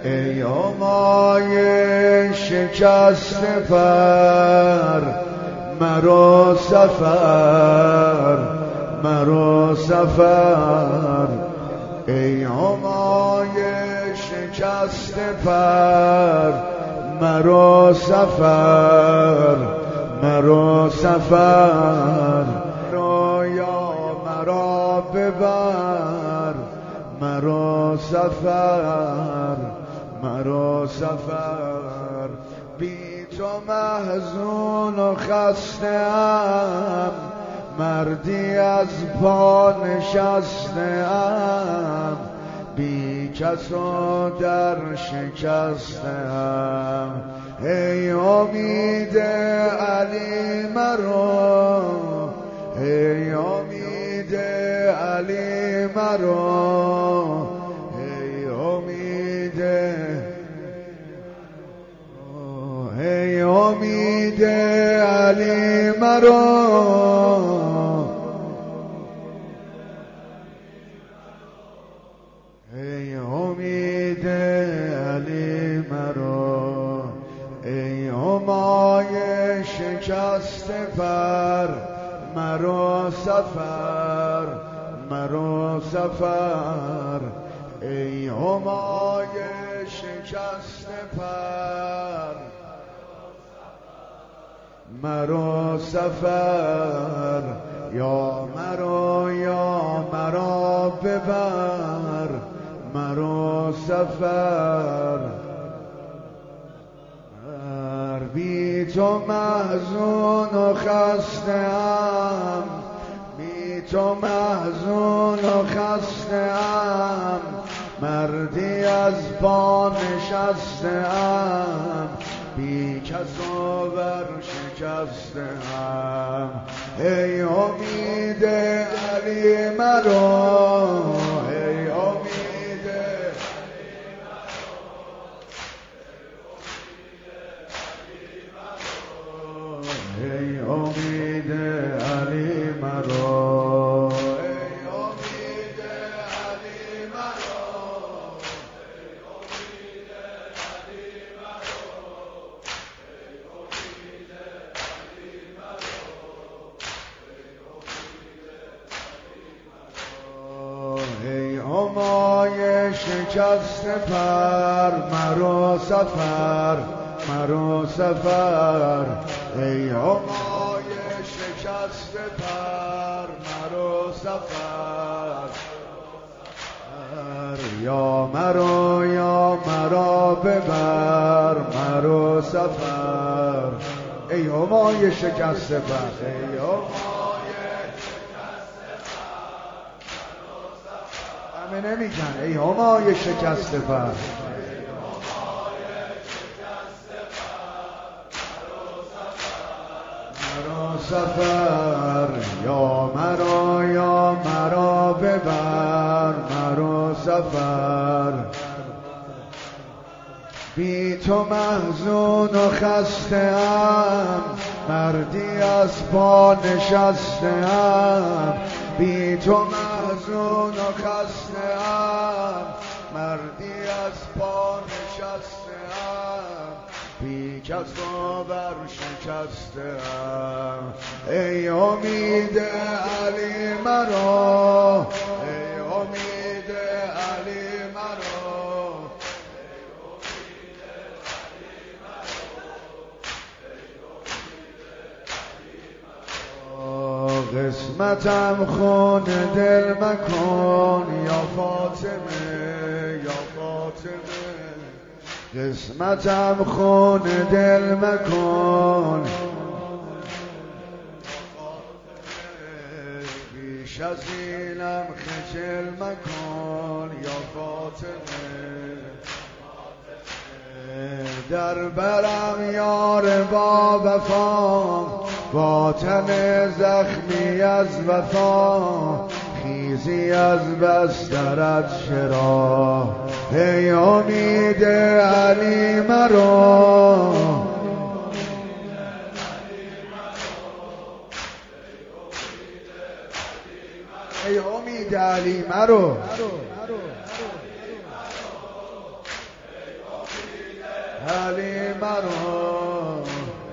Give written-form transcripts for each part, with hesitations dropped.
ای آمای شکست پر، مرا سفر مرا سفر. ای آمای شکست پر، مرا سفر مرا سفر. رویا مرا ببر، مرا سفر مرا سفر. بی تو محزون و خسته‌ام، مردی از پا نشسته‌ام. بی کس و در شکسته‌ام. ای امید علی مرا، ای امید علی مرا. ای امید، ای امید علی مرا. ای امید علی مرا. ای همای شکست پر، مرا سفر مرا سفر. ای همای شکست پر، مرا سفر. یا مرا ببر، مرا سفر. بی تو محزون و خسته‌ام، بی تو محزون و خسته‌ام. مردی از پا نشسته‌ام، بی کس و بر شکسته‌ام. ای امید علی مرا، ای امید علی مرا. ای امید علی مرا. ای امید علی مرا. ای همای شکست پر، مرا سفر مرا سفر. ای همای شکست پر، مرا سفر. یا مرا ببر، مرا سفر. ای همای شکست پر، ای نمیگن ای همای شکست پر. مرا سفر. یا مرا ببر، مرا سفر. بی تو محزون و خسته‌ام، مردی از پا نشسته‌ام. بی تو محزون و خسته‌ام، مردی از پا نشسته‌ام. بی کس و بر شکسته‌ام. ای امید علی مرا، ای امید علی مرا. قسمتم خون دل مکن یا فاطمه، یا فاطمه. قسمتم خون دل مکن، بیش از اینم خجل مکن یا فاطمه. در برم یار با وفا، باطن زخمی از وفا. خیزی از بسترت چرا، ای امید علی مرا. ای امید علی مرا. علی مرا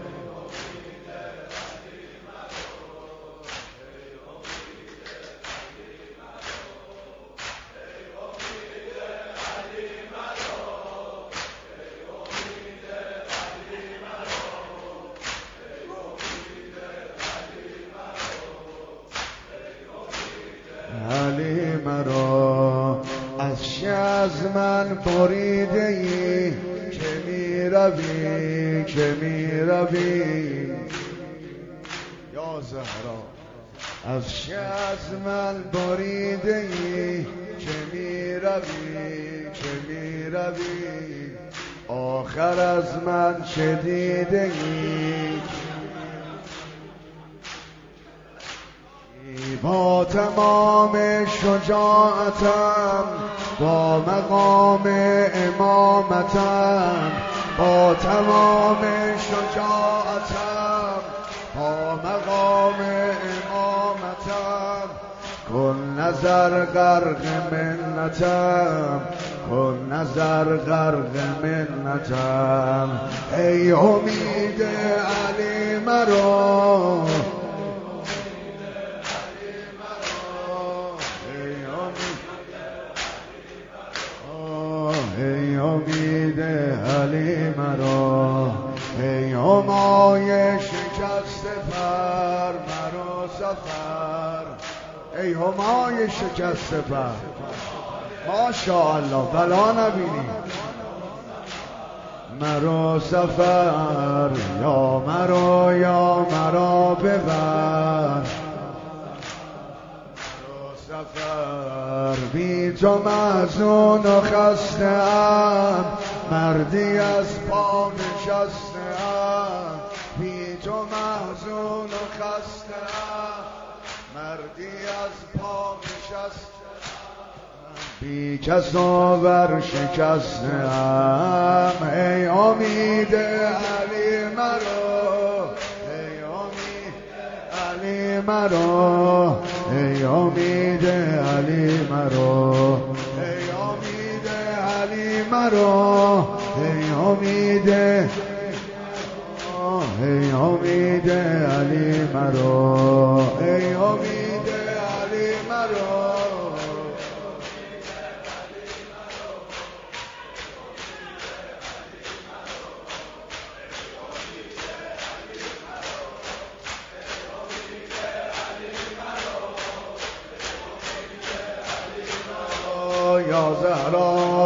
علی مرا از از من بریده ای که می روی که می روی یا زهرا از از من بریده ای که می روی که می روی آخر از من چه دیده ای با تمام شجاعتم با مقام امامتم با تمام شجاعتم با مقام امامتم کن نظر غرق منتم کن نظر غرق منتم ای امید علی مرا ای امید علی مرا ای همای شکست پر مرا سفر ای همای شکست پر ماشاءالله بلا نبینی مرا سفر یا مرا ببر سفر بی تو محزون و خسته ام مردی از پا نشسته ام بی تو محزون و خسته ام مردی از پا نشسته ام بی کس و بر شکسته ام ای امید علی مرا ای امید علی مرا ای امید علی مرا ای امید علی مرا ای امید ای امید علی مرا ای امید علی مرا یا زهرا